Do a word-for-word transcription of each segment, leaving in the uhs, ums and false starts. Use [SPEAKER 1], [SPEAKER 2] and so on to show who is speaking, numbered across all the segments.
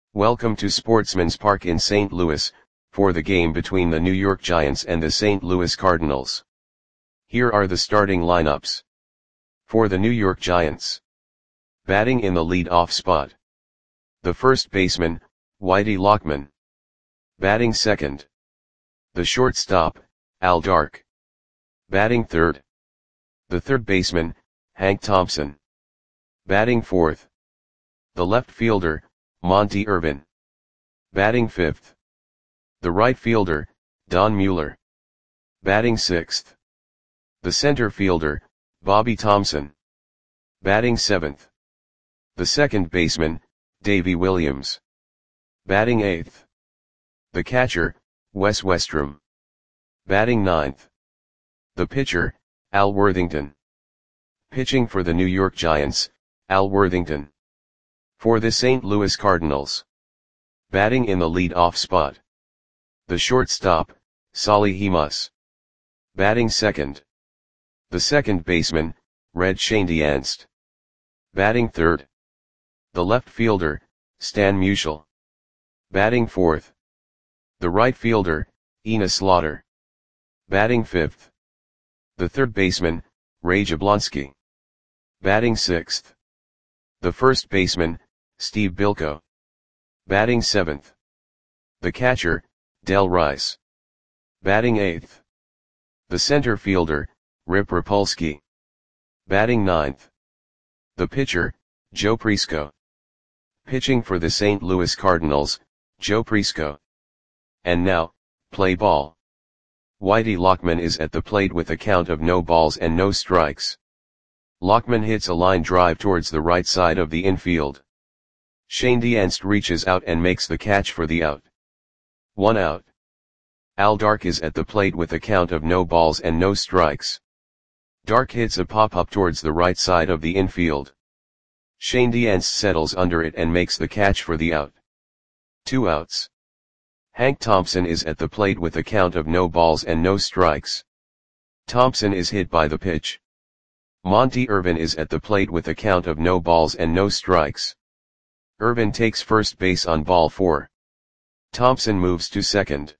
[SPEAKER 1] Welcome to Sportsman's Park in Saint Louis, for the game between the New York Giants and the Saint Louis Cardinals. Here are the starting lineups. For the New York Giants. Batting in the lead-off spot. The first baseman, Whitey Lockman. Batting second. The shortstop, Al Dark. Batting third. The third baseman, Hank Thompson. Batting fourth. The left fielder, Monte Irvin. Batting fifth. The right fielder, Don Mueller. Batting sixth. The center fielder, Bobby Thomson. Batting seventh. The second baseman, Davey Williams. Batting eighth. The catcher, Wes Westrum. Batting ninth. The pitcher, Al Worthington. Pitching for the New York Giants, Al Worthington. For the Saint Louis Cardinals. Batting in the lead-off spot. The shortstop, Solly Hemus. Batting second. The second baseman, Red Schoendienst. Batting third. The left fielder, Stan Musial. Batting fourth. The right fielder, Enos Slaughter. Batting fifth. The third baseman, Ray Jablonski. Batting sixth. The first baseman, Steve Bilko. Batting seventh. The catcher, Del Rice. Batting eighth. The center fielder, Rip Rapolsky. Batting ninth. The pitcher, Joe Prisco. Pitching for the Saint Louis Cardinals, Joe Prisco. And now, play ball. Whitey Lockman is at the plate with a count of no balls and no strikes. Lockman hits a line drive towards the right side of the infield. Schoendienst reaches out and makes the catch for the out. One out. Al Dark is at the plate with a count of no balls and no strikes. Dark hits a pop-up towards the right side of the infield. Schoendienst settles under it and makes the catch for the out. Two outs. Hank Thompson is at the plate with a count of no balls and no strikes. Thompson is hit by the pitch. Monte Irvin is at the plate with a count of no balls and no strikes. Irvin takes first base on ball four. Thompson moves to second.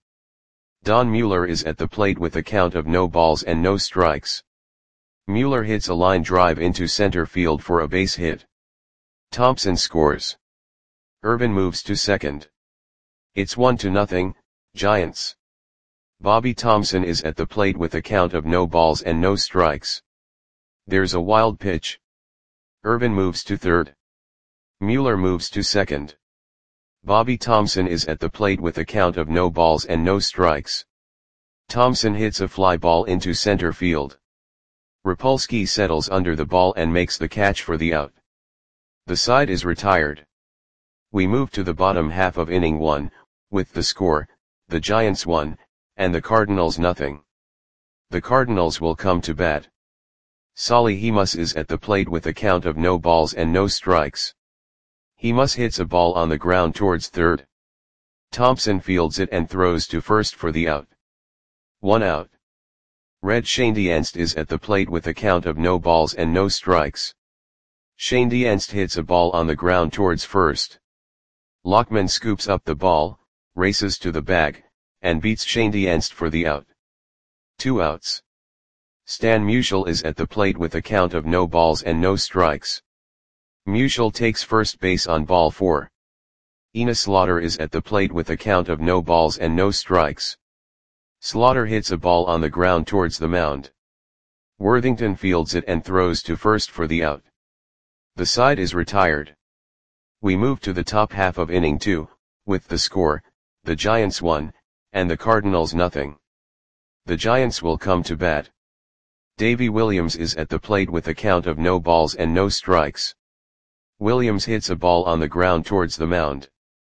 [SPEAKER 1] Don Mueller is at the plate with a count of no balls and no strikes. Mueller hits a line drive into center field for a base hit. Thompson scores. Irvin moves to second. It's one to nothing, Giants. Bobby Thomson is at the plate with a count of no balls and no strikes. There's a wild pitch. Irvin moves to third. Mueller moves to second. Bobby Thomson is at the plate with a count of no balls and no strikes. Thomson hits a fly ball into center field. Rapolsky settles under the ball and makes the catch for the out. The side is retired. We move to the bottom half of inning one, with the score, the Giants one, and the Cardinals nothing. The Cardinals will come to bat. Solly Hemus is at the plate with a count of no balls and no strikes. Hemus hits a ball on the ground towards third. Thompson fields it and throws to first for the out. One out. Red Schoendienst is at the plate with a count of no balls and no strikes. Schoendienst hits a ball on the ground towards first. Lockman scoops up the ball, races to the bag, and beats Schoendienst for the out. Two outs. Stan Musial is at the plate with a count of no balls and no strikes. Musial takes first base on ball four. Enos Slaughter is at the plate with a count of no balls and no strikes. Slaughter hits a ball on the ground towards the mound. Worthington fields it and throws to first for the out. The side is retired. We move to the top half of inning two, with the score, the Giants one, and the Cardinals nothing. The Giants will come to bat. Davey Williams is at the plate with a count of no balls and no strikes. Williams hits a ball on the ground towards the mound.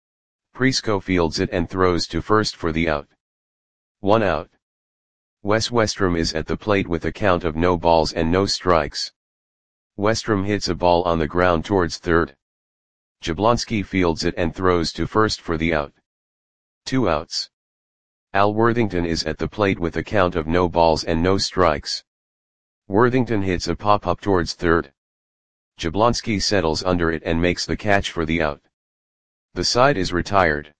[SPEAKER 1] Prisco fields it and throws to first for the out. One out. Wes Westrum is at the plate with a count of no balls and no strikes. Westrum hits a ball on the ground towards third. Jablonski fields it and throws to first for the out. Two outs. Al Worthington is at the plate with a count of no balls and no strikes. Worthington hits a pop-up towards third. Jablonski settles under it and makes the catch for the out. The side is retired.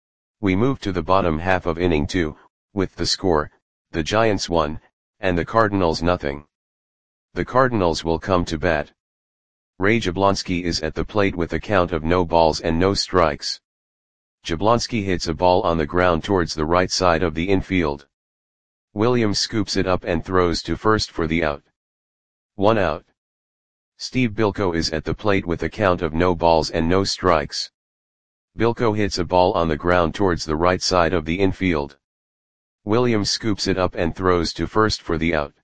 [SPEAKER 1] We move to the bottom half of inning two, with the score, the Giants one, and the Cardinals nothing. The Cardinals will come to bat. Ray Jablonski is at the plate with a count of no balls and no strikes. Jablonski hits a ball on the ground towards the right side of the infield. Williams scoops it up and throws to first for the out. One out. Steve Bilko is at the plate with a count of no balls and no strikes. Bilko hits a ball on the ground towards the right side of the infield. Williams scoops it up and throws to first for the out.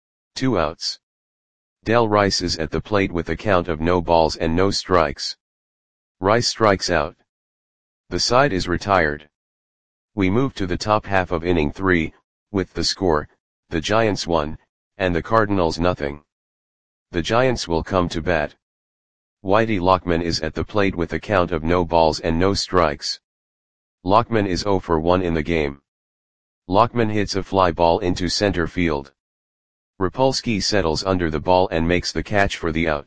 [SPEAKER 1] Two outs. Del Rice is at the plate with a count of no balls and no strikes. Rice strikes out. The side is retired. We move to the top half of inning three, with the score, the Giants one, and the Cardinals nothing. The Giants will come to bat. Whitey Lockman is at the plate with a count of no balls and no strikes. Lockman is oh for one in the game. Lockman hits a fly ball into center field. Rapolsky settles under the ball and makes the catch for the out.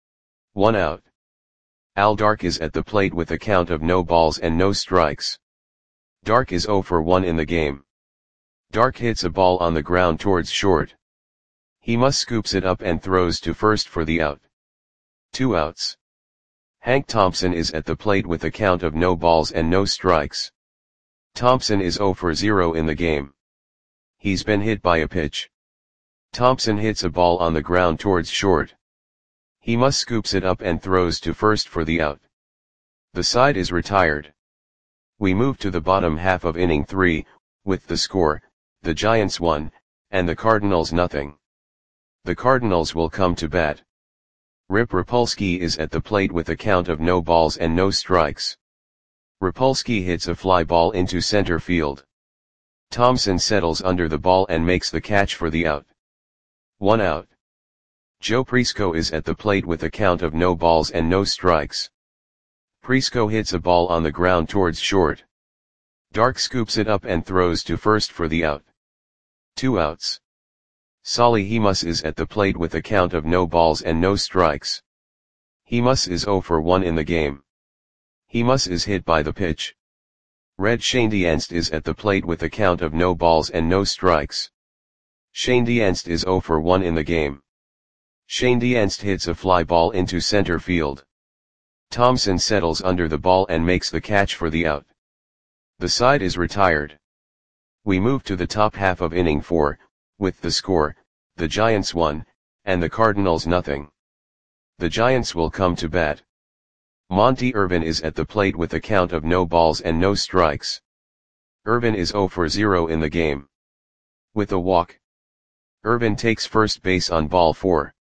[SPEAKER 1] One out. Al Dark is at the plate with a count of no balls and no strikes. Dark is oh for one in the game. Dark hits a ball on the ground towards short. He must scoops it up and throws to first for the out. Two outs. Hank Thompson is at the plate with a count of no balls and no strikes. Thompson is oh for zero in the game. He's been hit by a pitch. Thompson hits a ball on the ground towards short. He must scoops it up and throws to first for the out. The side is retired. We move to the bottom half of inning three, with the score, the Giants one, and the Cardinals nothing. The Cardinals will come to bat. Rip Rapolsky is at the plate with a count of no balls and no strikes. Rapolsky hits a fly ball into center field. Thompson settles under the ball and makes the catch for the out. One out. Joe Prisco is at the plate with a count of no balls and no strikes. Prisco hits a ball on the ground towards short. Dark scoops it up and throws to first for the out. Two outs. Solly Hemus is at the plate with a count of no balls and no strikes. Hemus is oh for one in the game. Hemus is hit by the pitch. Red Schoendienst is at the plate with a count of no balls and no strikes. Schoendienst is oh for one in the game. Schoendienst hits a fly ball into center field. Thompson settles under the ball and makes the catch for the out. The side is retired. We move to the top half of inning four, with the score, the Giants one, and the Cardinals nothing. The Giants will come to bat. Monty Irvin is at the plate with a count of no balls and no strikes. Irvin is oh for zero in the game. With a walk. Irvin takes first base on ball four.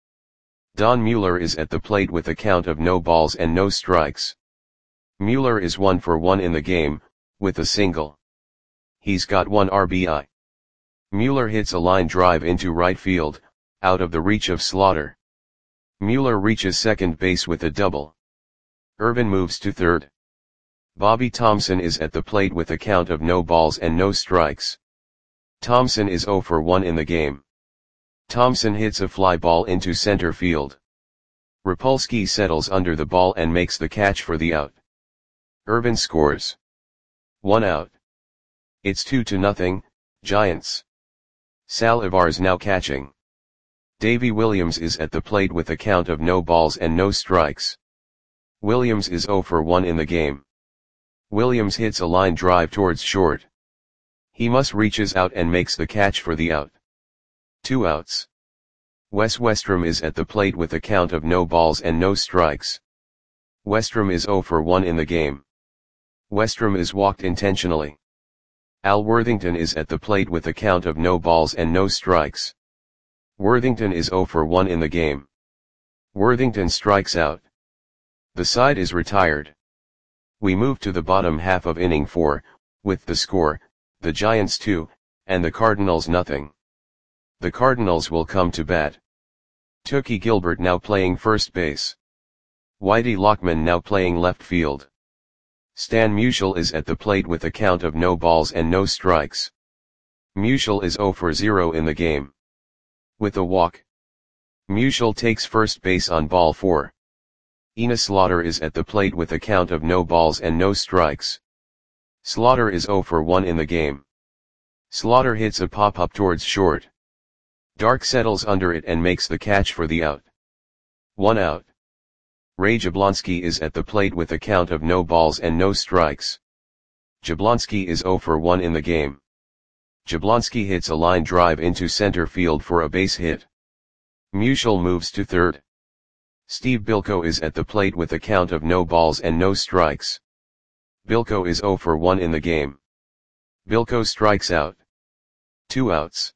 [SPEAKER 1] Don Mueller is at the plate with a count of no balls and no strikes. Mueller is one for one in the game, with a single. He's got one R B I. Mueller hits a line drive into right field, out of the reach of Slaughter. Mueller reaches second base with a double. Irvin moves to third. Bobby Thomson is at the plate with a count of no balls and no strikes. Thomson is oh for one in the game. Thomson hits a fly ball into center field. Rapolsky settles under the ball and makes the catch for the out. Irvin scores. One out. It's two to nothing, Giants. Sal Ivar's now catching. Davy Williams is at the plate with a count of no balls and no strikes. Williams is oh for one in the game. Williams hits a line drive towards short. He must reaches out and makes the catch for the out. Two outs. Wes Westrom is at the plate with a count of no balls and no strikes. Westrom is oh for one in the game. Westrom is walked intentionally. Al Worthington is at the plate with a count of no balls and no strikes. Worthington is oh for one in the game. Worthington strikes out. The side is retired. We move to the bottom half of inning four, with the score, the Giants two, and the Cardinals nothing. The Cardinals will come to bat. Tookie Gilbert now playing first base. Whitey Lockman now playing left field. Stan Musial is at the plate with a count of no balls and no strikes. Musial is oh for zero in the game. With a walk. Musial takes first base on ball four. Enos Slaughter is at the plate with a count of no balls and no strikes. Slaughter is zero for one in the game. Slaughter hits a pop-up towards short. Dark settles under it and makes the catch for the out. One out. Ray Jablonski is at the plate with a count of no balls and no strikes. Jablonski is zero for one in the game. Jablonski hits a line drive into center field for a base hit. Musial moves to third. Steve Bilko is at the plate with a count of no balls and no strikes. Bilko is zero for one in the game. Bilko strikes out. Two outs.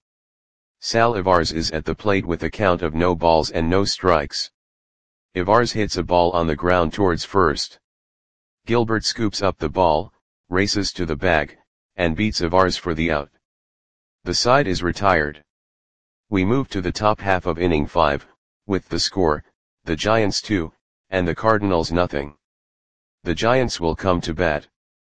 [SPEAKER 1] Sal Ivars is at the plate with a count of no balls and no strikes. Ivars hits a ball on the ground towards first. Gilbert scoops up the ball, races to the bag, and beats Ivars for the out. The side is retired. We move to the top half of inning five, with the score, the Giants two, and the Cardinals nothing. The Giants will come to bat.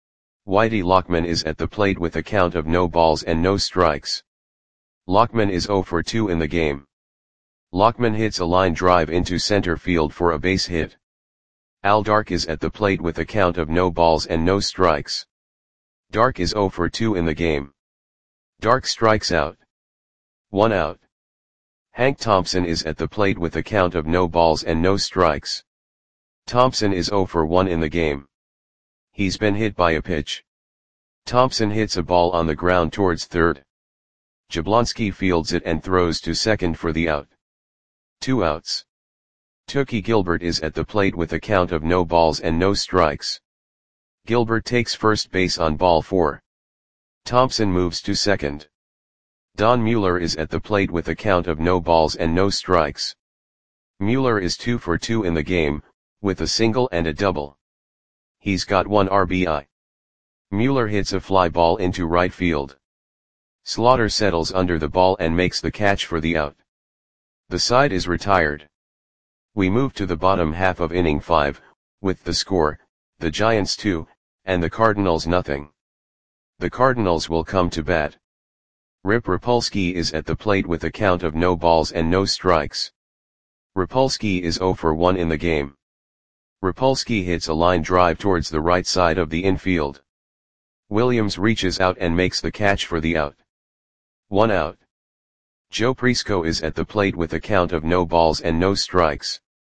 [SPEAKER 1] Whitey Lockman is at the plate with a count of no balls and no strikes. Lockman is zero for two in the game. Lockman hits a line drive into center field for a base hit. Al Dark is at the plate with a count of no balls and no strikes. Dark is zero for two in the game. Dark strikes out. One out. Hank Thompson is at the plate with a count of no balls and no strikes. Thompson is zero for one in the game. He's been hit by a pitch. Thompson hits a ball on the ground towards third. Jablonski fields it and throws to second for the out. Two outs. Tookie Gilbert is at the plate with a count of no balls and no strikes. Gilbert takes first base on ball four. Thompson moves to second. Don Mueller is at the plate with a count of no balls and no strikes. Mueller is two for two in the game, with a single and a double. He's got one R B I. Mueller hits a fly ball into right field. Slaughter settles under the ball and makes the catch for the out. The side is retired. We move to the bottom half of inning five, with the score, the Giants two, and the Cardinals nothing. The Cardinals will come to bat. Rip Rapolsky is at the plate with a count of no balls and no strikes. Rapolsky is zero for one in the game. Rapolsky hits a line drive towards the right side of the infield. Williams reaches out and makes the catch for the out. One out. Joe Prisco is at the plate with a count of no balls and no strikes.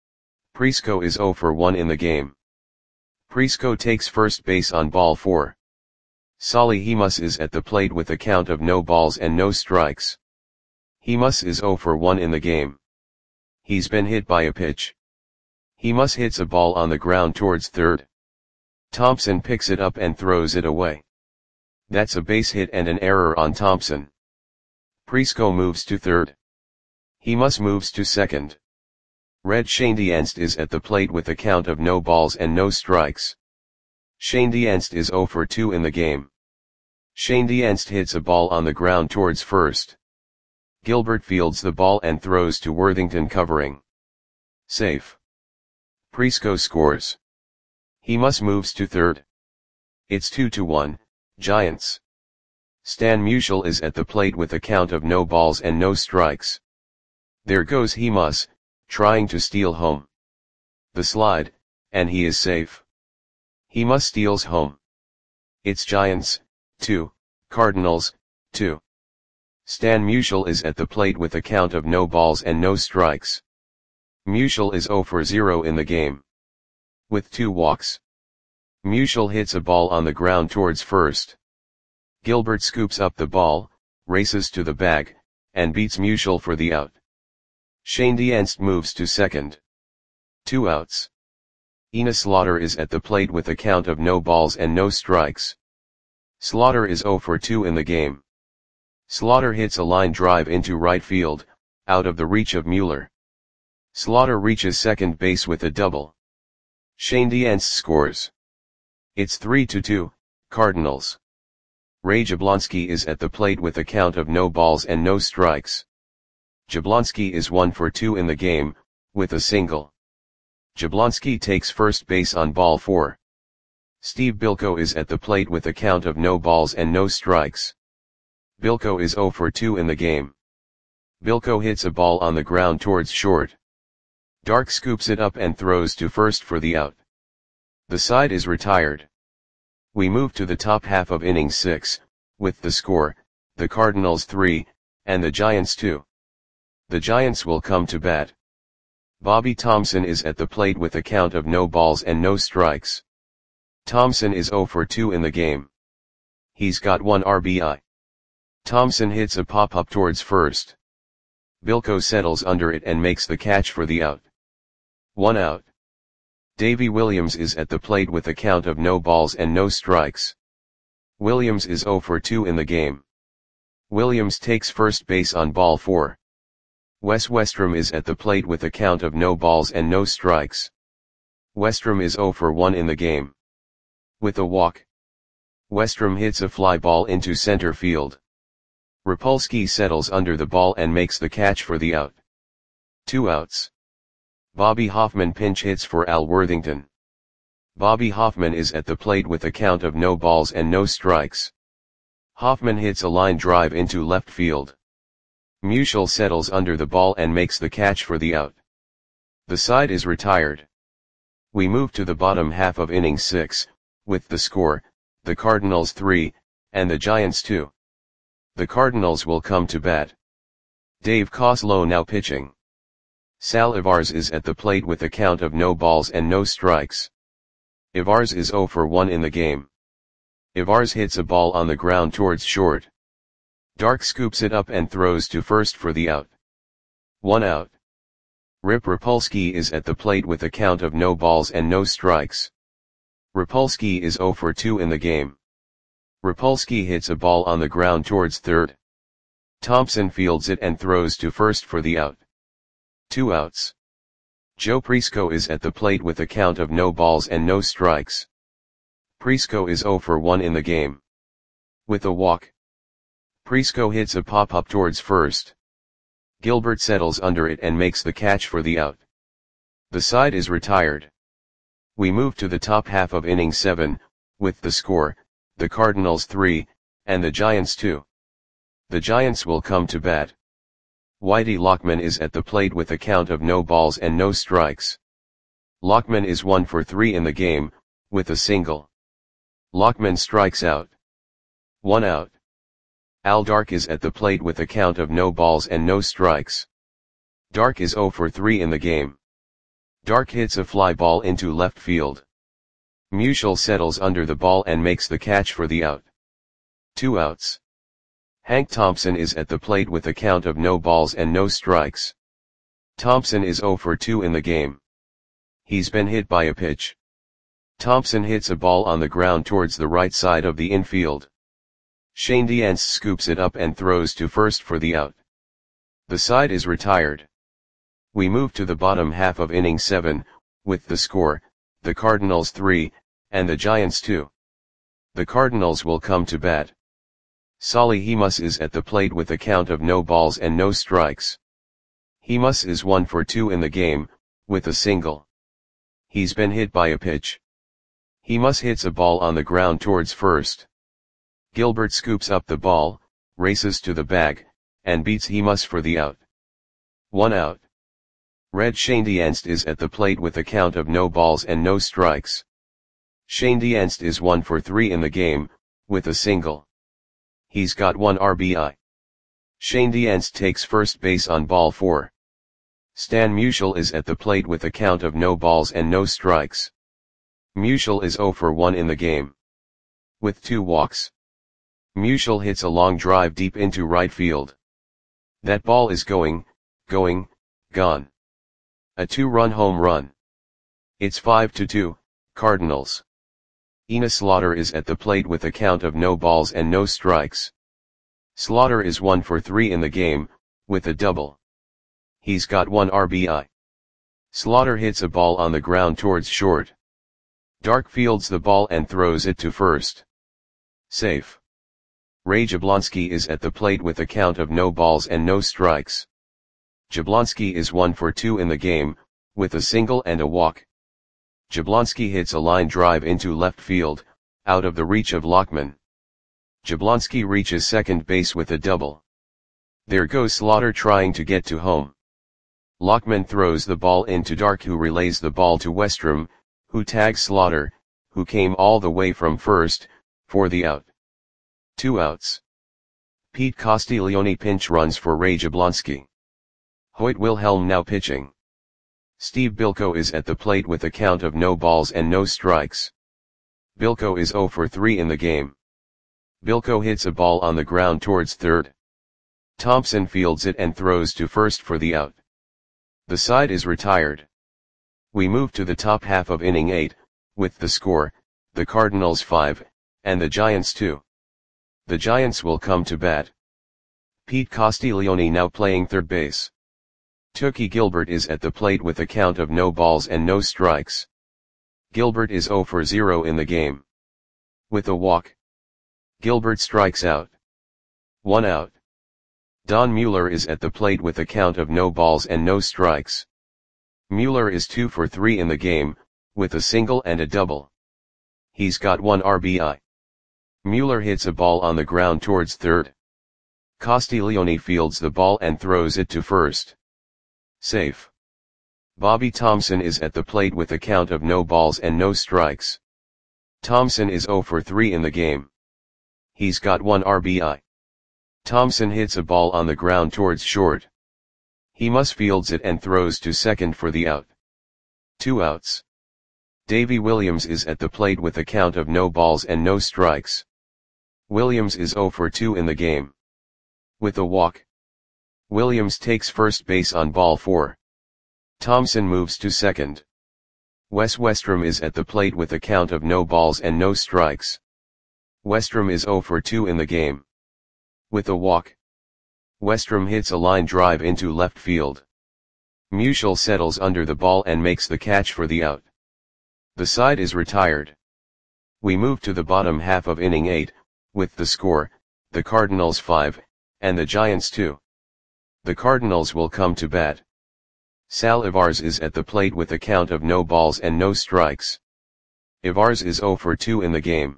[SPEAKER 1] Prisco is zero for one in the game. Prisco takes first base on ball four. Solly Hemus is at the plate with a count of no balls and no strikes. Hemus is zero for one in the game. He's been hit by a pitch. Hemus hits a ball on the ground towards third. Thompson picks it up and throws it away. That's a base hit and an error on Thompson. Prisco moves to third. Hemus moves to second. Red Schoendienst is at the plate with a count of no balls and no strikes. Schoendienst is zero for two in the game. Schoendienst hits a ball on the ground towards first. Gilbert fields the ball and throws to Worthington covering. Safe. Prisco scores. Hemus moves to third. It's two to one, Giants. Stan Musial is at the plate with a count of no balls and no strikes. There goes Hemus, trying to steal home. The slide, and he is safe. Hemus steals home. It's Giants, two, Cardinals, two. Stan Musial is at the plate with a count of no balls and no strikes. Musial is zero for zero in the game. With two walks. Musial hits a ball on the ground towards first. Gilbert scoops up the ball, races to the bag, and beats Musial for the out. Schoendienst moves to second. Two outs. Enos Slaughter is at the plate with a count of no balls and no strikes. Slaughter is zero for two in the game. Slaughter hits a line drive into right field, out of the reach of Mueller. Slaughter reaches second base with a double. Schoendienst scores. It's three to two, Cardinals. Ray Jablonski is at the plate with a count of no balls and no strikes. Jablonski is one for two in the game, with a single. Jablonski takes first base on ball four. Steve Bilko is at the plate with a count of no balls and no strikes. Bilko is zero for two in the game. Bilko hits a ball on the ground towards short. Dark scoops it up and throws to first for the out. The side is retired. We move to the top half of inning six, with the score, the Cardinals three, and the Giants two. The Giants will come to bat. Bobby Thomson is at the plate with a count of no balls and no strikes. Thomson is oh for two in the game. He's got one R B I. Thomson hits a pop-up towards first. Bilko settles under it and makes the catch for the out. One out. Davy Williams is at the plate with a count of no balls and no strikes. Williams is oh for two in the game. Williams takes first base on ball four. Wes Westrom is at the plate with a count of no balls and no strikes. Westrom is oh for one in the game. With a walk, Westrom hits a fly ball into center field. Rapolsky settles under the ball and makes the catch for the out. Two outs. Bobby Hoffman pinch hits for Al Worthington. Bobby Hoffman is at the plate with a count of no balls and no strikes. Hoffman hits a line drive into left field. Musial settles under the ball and makes the catch for the out. The side is retired. We move to the bottom half of inning six, with the score, the Cardinals three, and the Giants two. The Cardinals will come to bat. Dave Coslow now pitching. Sal Ivars is at the plate with a count of no balls and no strikes. Ivars is oh for one in the game. Ivars hits a ball on the ground towards short. Dark scoops it up and throws to first for the out. One out. Rip Rapolsky is at the plate with a count of no balls and no strikes. Rapolsky is oh for two in the game. Rapolsky hits a ball on the ground towards third. Thompson fields it and throws to first for the out. Two outs. Joe Prisco is at the plate with a count of no balls and no strikes. Prisco is oh for one in the game. With a walk, Prisco hits a pop-up towards first. Gilbert settles under it and makes the catch for the out. The side is retired. We move to the top half of inning seven, with the score, the Cardinals three, and the Giants two. The Giants will come to bat. Whitey Lockman is at the plate with a count of no balls and no strikes. Lockman is one for three in the game, with a single. Lockman strikes out. One out. Al Dark is at the plate with a count of no balls and no strikes. Dark is oh for three in the game. Dark hits a fly ball into left field. Musial settles under the ball and makes the catch for the out. Two outs. Hank Thompson is at the plate with a count of no balls and no strikes. Thompson is oh for two in the game. He's been hit by a pitch. Thompson hits a ball on the ground towards the right side of the infield. Shane Diance scoops it up and throws to first for the out. The side is retired. We move to the bottom half of inning seven, with the score, the Cardinals three, and the Giants two. The Cardinals will come to bat. Solly Hemus is at the plate with a count of no balls and no strikes. Hemus is one for two in the game, with a single. He's been hit by a pitch. Hemus hits a ball on the ground towards first. Gilbert scoops up the ball, races to the bag, and beats Hemus for the out. One out. Red Shane Dienst is at the plate with a count of no balls and no strikes. Shane Dienst is one for three in the game, with a single. He's got one R B I. Shane Dienst takes first base on ball four. Stan Musial is at the plate with a count of no balls and no strikes. Musial is oh for one in the game. With two walks, Musial hits a long drive deep into right field. That ball is going, going, gone. A two-run home run. It's five to two, Cardinals. Ina Slaughter is at the plate with a count of no balls and no strikes. Slaughter is one for three in the game, with a double. He's got one R B I. Slaughter hits a ball on the ground towards short. Dark fields the ball and throws it to first. Safe. Ray Jablonski is at the plate with a count of no balls and no strikes. Jablonski is one for two in the game, with a single and a walk. Jablonski hits a line drive into left field, out of the reach of Lockman. Jablonski reaches second base with a double. There goes Slaughter trying to get to home. Lockman throws the ball into Dark, who relays the ball to Westrom, who tags Slaughter, who came all the way from first, for the out. Two outs. Pete Castiglione pinch runs for Ray Jablonski. Hoyt Wilhelm now pitching. Steve Bilko is at the plate with a count of no balls and no strikes. Bilko is oh for three in the game. Bilko hits a ball on the ground towards third. Thompson fields it and throws to first for the out. The side is retired. We move to the top half of inning eight, with the score, the Cardinals five, and the Giants two. The Giants will come to bat. Pete Castiglione now playing third base. Tookie Gilbert is at the plate with a count of no balls and no strikes. Gilbert is oh for zero in the game. With a walk, Gilbert strikes out. One out. Don Mueller is at the plate with a count of no balls and no strikes. Mueller is two for three in the game, with a single and a double. He's got one R B I. Mueller hits a ball on the ground towards third. Castiglione fields the ball and throws it to first. Safe. Bobby Thomson is at the plate with a count of no balls and no strikes. Thomson is oh for three in the game. He's got one R B I. Thomson hits a ball on the ground towards short. He must fields it and throws to second for the out. Two outs. Davy Williams is at the plate with a count of no balls and no strikes. Williams is oh for two in the game. With a walk, Williams takes first base on ball four. Thomson moves to second. Wes Westrom is at the plate with a count of no balls and no strikes. Westrom is oh for two in the game. With a walk, Westrom hits a line drive into left field. Musial settles under the ball and makes the catch for the out. The side is retired. We move to the bottom half of inning eight, with the score, the Cardinals five, and the Giants two. The Cardinals will come to bat. Sal Ivars is at the plate with a count of no balls and no strikes. Ivars is oh for two in the game.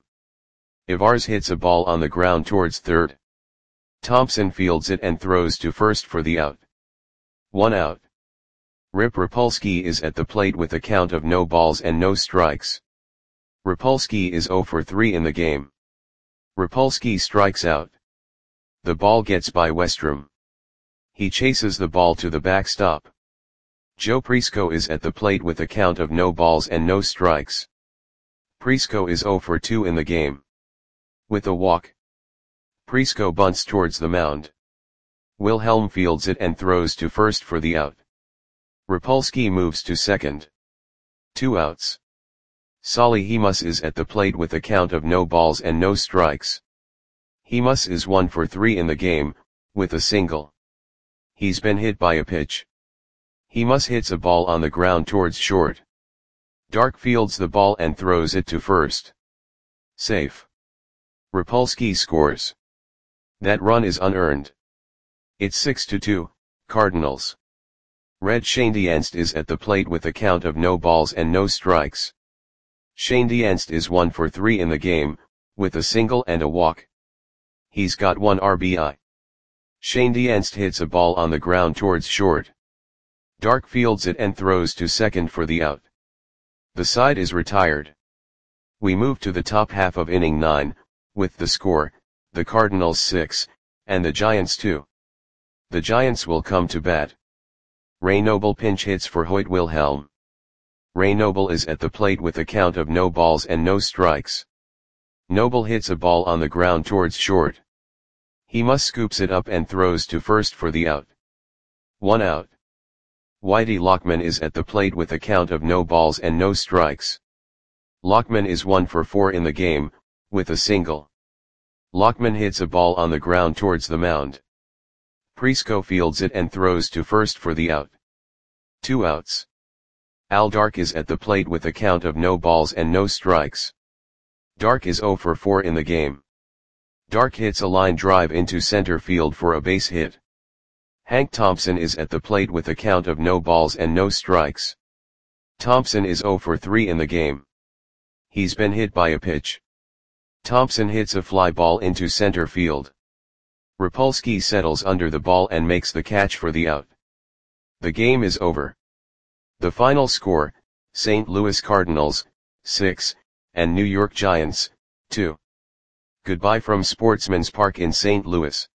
[SPEAKER 1] Ivars hits a ball on the ground towards third. Thompson fields it and throws to first for the out. One out. Rip Rapolsky is at the plate with a count of no balls and no strikes. Rapolsky is oh for three in the game. Rapolsky strikes out. The ball gets by Westrom. He chases the ball to the backstop. Joe Prisco is at the plate with a count of no balls and no strikes. Prisco is oh for two in the game. With a walk, Prisco bunts towards the mound. Wilhelm fields it and throws to first for the out. Rapolsky moves to second. Two outs. Solly Hemus is at the plate with a count of no balls and no strikes. Hemus is one for three in the game, with a single. He's been hit by a pitch. Hemus hits a ball on the ground towards short. Dark fields the ball and throws it to first. Safe. Rapolsky scores. That run is unearned. It's six to two, Cardinals. Red Schoendienst is at the plate with a count of no balls and no strikes. Schoendienst is one for three in the game, with a single and a walk. He's got one R B I. Schoendienst hits a ball on the ground towards short. Dark fields it and throws to second for the out. The side is retired. We move to the top half of inning nine, with the score, the Cardinals six, and the Giants two. The Giants will come to bat. Ray Noble pinch hits for Hoyt Wilhelm. Ray Noble is at the plate with a count of no balls and no strikes. Noble hits a ball on the ground towards short. Hemus scoops it up and throws to first for the out. One out. Whitey Lockman is at the plate with a count of no balls and no strikes. Lockman is one for four in the game, with a single. Lockman hits a ball on the ground towards the mound. Prisco fields it and throws to first for the out. Two outs. Al Dark is at the plate with a count of no balls and no strikes. Dark is oh for four in the game. Dark hits a line drive into center field for a base hit. Hank Thompson is at the plate with a count of no balls and no strikes. Thompson is oh for three in the game. He's been hit by a pitch. Thompson hits a fly ball into center field. Rapolsky settles under the ball and makes the catch for the out. The game is over. The final score, Saint Louis Cardinals, six, and New York Giants, two. Goodbye from Sportsman's Park in Saint Louis.